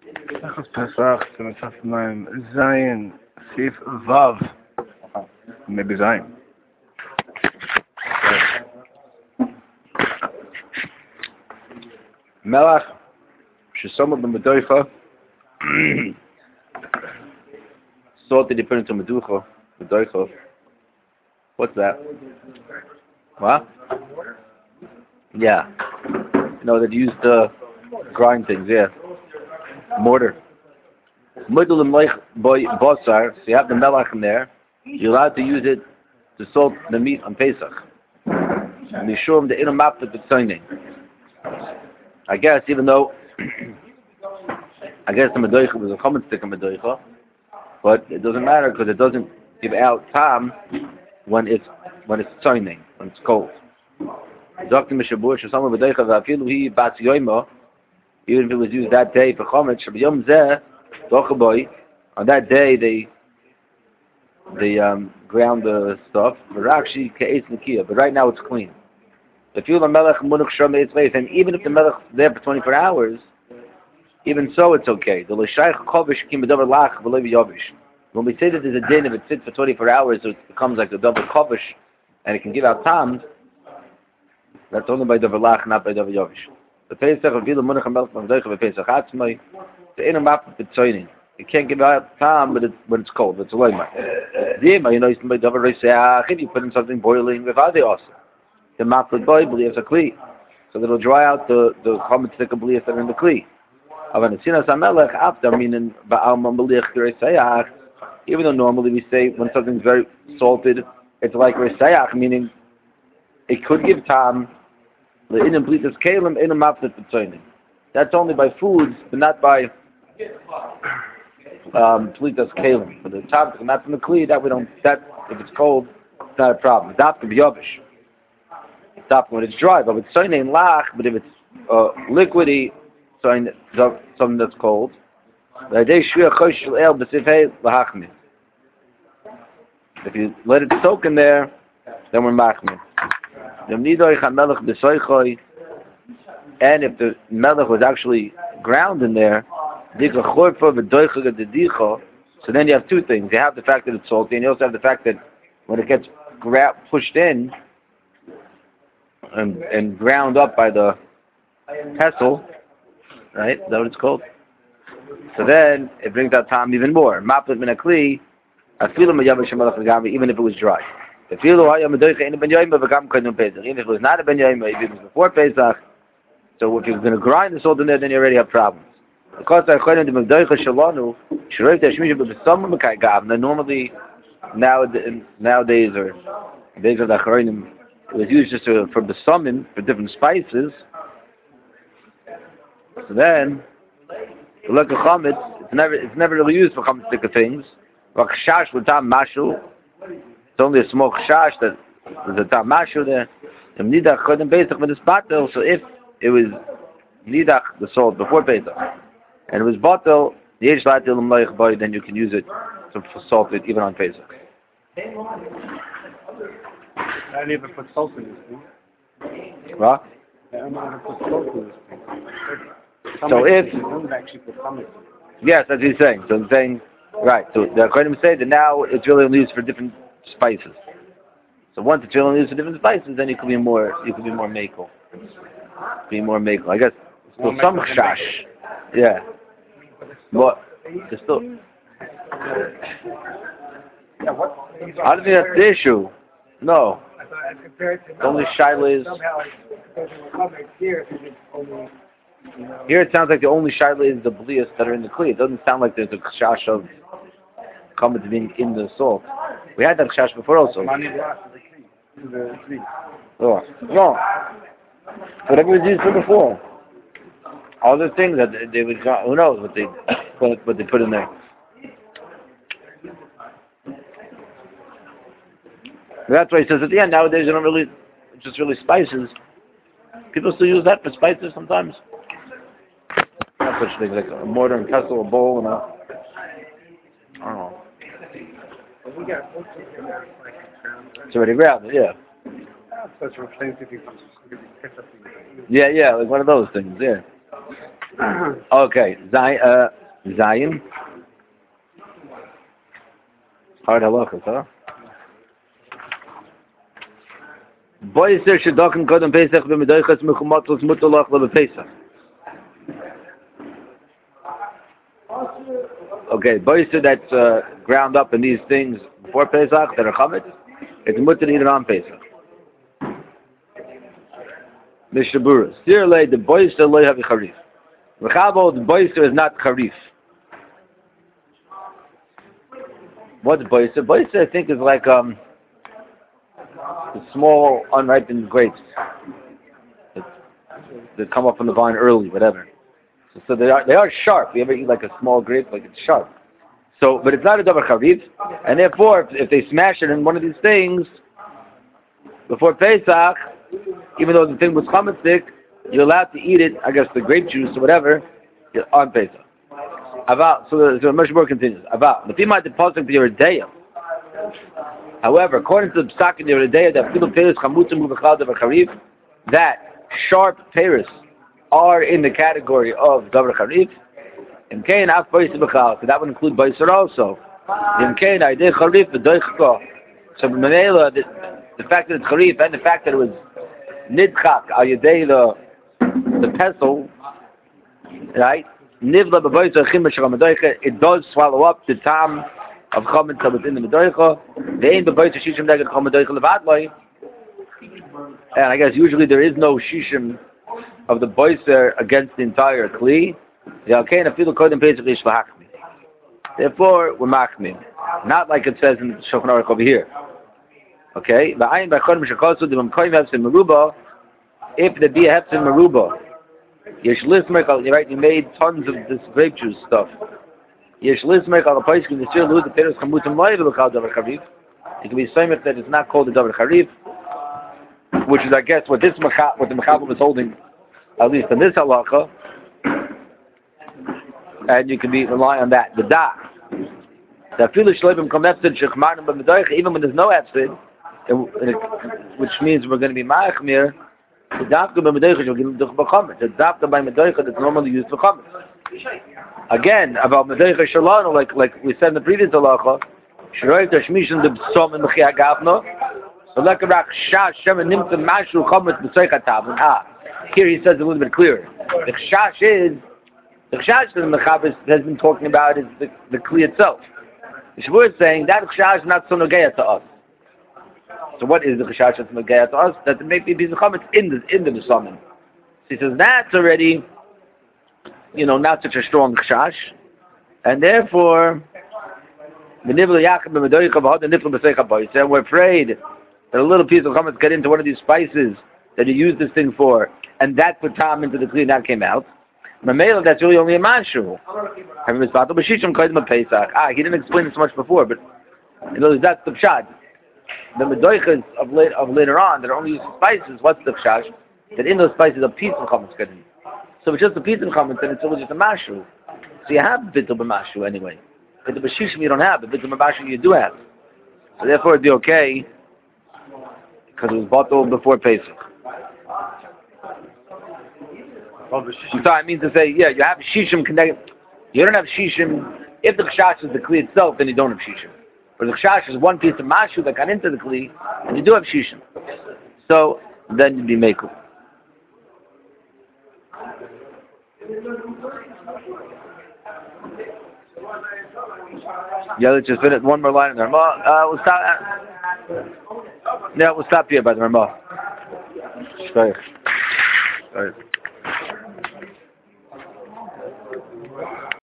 Echos Pesach, Tzemesaf Mayim, Zayin, Sif Vav, maybe Zayin. Melach, Shesoma b'Medoicha, salt that you put into Medoicha. What's that? What? Yeah. No, that used to grind things, yeah. Mortar. Midul boy Bosar, so you have the melach in there, you're allowed to use it to salt the meat on Pesach. Mishum the inamap with the signing. I guess even though I guess the medoicha was a common stick of medoicha, but it doesn't matter because it doesn't give out time when it's signing, when it's cold. Dr. Mishabur Shasama Medoicha Vafilu he Bats Yoima, even if it was used that day for Chomet, Shabiyom Zeh, Dochaboy, on that day they ground the stuff, Varakshi Ke'ez Nikia, but right now it's clean. The fuel of Melech Munuk Shom Eitz Veis, and even if the Melech is there for 24 hours, even so it's okay. The L'Shaych Chovish Kim B'Dover Lach V'Lev Yovish. When we say that there's a din, if it sits for 24 hours, it becomes like the double Chovish, and it can give out times, that's only by Dover Lach, not by Dover Yovish. The Pesach of Vila Munuk HaMelech M'Vdoich V'Pesach Atzmai, the Inner Map of B'Tzoyning. It can't give out time when it's cold. It's a loyma. Dima, you know, by Dover Reisach, if you put in something boiling, V'Vadei also. The map of boy beliefs a kli, so that it'll dry out the common stick of beliefs that are in the kli. Even though normally we say when something's very salted, it's like resayach, meaning it could give time. That's only by foods, but not by plitas kalim. But the time to not from the kli, that we don't. That if it's cold, it's not a problem. That could be yavish. Stop when it's dry, but it's soine and lach. But if it's liquidy, something that's cold, if you let it soak in there, then we're machmir. And if the melech was actually ground in there, so then you have two things. You have the fact that it's salty, and you also have the fact that when it gets pushed in, and ground up by the pestle, right? Is that what it's called? So then it brings out time even more. Maplet min akli, even if it was dry. Even if it was not a ben yoyma, even if it was before Pesach. So if you're going to grind the salt in there, then you already have problems. Because normally nowadays or days of the Achronim, it was used just for the summon for different spices. So then, like a chametz, it's never really used for chametz stick of things. Chash with tam mashu, it's only a small chash that there's a tam mashu there. So if it was nidach the salt before Pesach, and it was batel yesh latil l'mleich boy, then you can use it to salt it even on Pesach. I never put salt in this thing. What? I never put salt in this thing. So if don't actually put chametz. yes, that's what he's saying. So I'm saying right. So the Kohanim say that now it's really only used for different spices. So once it's really only used for different spices, then you could be more makel. Be more makel. I guess still some chash. Yeah. But there's still. Yeah, what? I don't think that's the issue. No. The only shaila is. Here it sounds like the only shaila is the blias that are in the kli. It doesn't sound like there's a chash of chametz being in the salt. We had that chash before also. Oh, no. Whatever was used for before. All the things that they would, who knows what they put in there. That's why he says at the end, nowadays you don't really, it's just really spices. People still use that for spices sometimes. Not such things like a mortar and pestle, a bowl, and a, I don't know. It's already grounded, yeah. Yeah, like one of those things, yeah. Okay, Zion. Hard halachas, huh? Boiser shedoken kodem Pesach b'medoichas mechumatos mutolach lebepesach. Okay, boiser that's ground up in these things before Pesach that are chametz, it's mutter to eat it on Pesach. Mishabura. Sirle the boiser loy havi charif. V'chavo the boiser is not charif. What's boiser? Boiser I think is like the small unripened grapes that come up from the vine early, whatever. So they are sharp. You ever eat like a small grape, like it's sharp. So, but it's not a davar charif, and therefore, if they smash it in one of these things before Pesach, even though the thing was chametzik, you're allowed to eat it. I guess the grape juice or whatever on Pesach. Aval. So the Meshubur continues. Aval. The female depositing to your day. However, according to the Psak in the Yeridea, that people peiros chamutzim uvechal davar charif, that sharp peiros are in the category of davar charif. In kain af boiser bechal, so that would include boiser also. In kain aidei charif v'doichko. So the fact that it's charif and the fact that it was nidchak al yedei the pestle, right? Nivla b'boiser chim b'shara medoicha. It does swallow up the tam of chametz that was in the medoicha. Ve'ein b'boiser shishim neged chol medoicha levadloi. And I guess usually there is no shishim of the boiser against the entire kli. Therefore, we're machmir. Not like it says in the Shulchan Aruch over here. Okay? If there be a hefsin meruba, right? You made tons of this grape juice stuff. You can be saying that it's not called the davar charif, which is, I guess, what the Mechabel was holding, at least in this halacha. And you can rely on that. The da. Even when there's no epsid, which means we're going to be ma'achmir, the dafka b'medoicha will give them chametz. The dafka by medoicha that's normally used for chametz. Again, about medoicha shalano, like we said in the previous halacha, shroiv tashmishin the b'som and mechia gavno, so like a shash shem nimtzah mashu chametz b'soicha tavon. Here he says a little bit clearer. The chash is. The chashash that the Mechaber has been talking about is the kli itself. The Shavuot is saying that chashash is not so nogeya to us. So what is the chashash that's nogeya to us? That there may be a piece of chametz in the besamim. So he says that's already, not such a strong chashash, and therefore we're afraid that a little piece of chametz get into one of these spices that you use this thing for, and that put time into the kli and that came out. Mamela, that's really only a mashu. He didn't explain this much before, but that's the pshat. The medoichas of later on that are only used for spices. What's the pshat? That in those spices a piece of chametz get in. So it's just a piece of chametz, and it's only just a mashu. So you have bit of a mashu anyway. Bit of a shishim you don't have, but bit of a mashu you do have. So therefore it'd be okay because it was bottled before Pesach. So I mean to say, you have shishim connected. You don't have shishim. If the chashash is the kli itself, then you don't have shishim. But the chashash is one piece of mashu that got into the kli, and you do have shishim. So then you'd be mekel. Let's just finish one more line in the Ramah. We'll stop. We'll stop here by the Ramah. Sorry.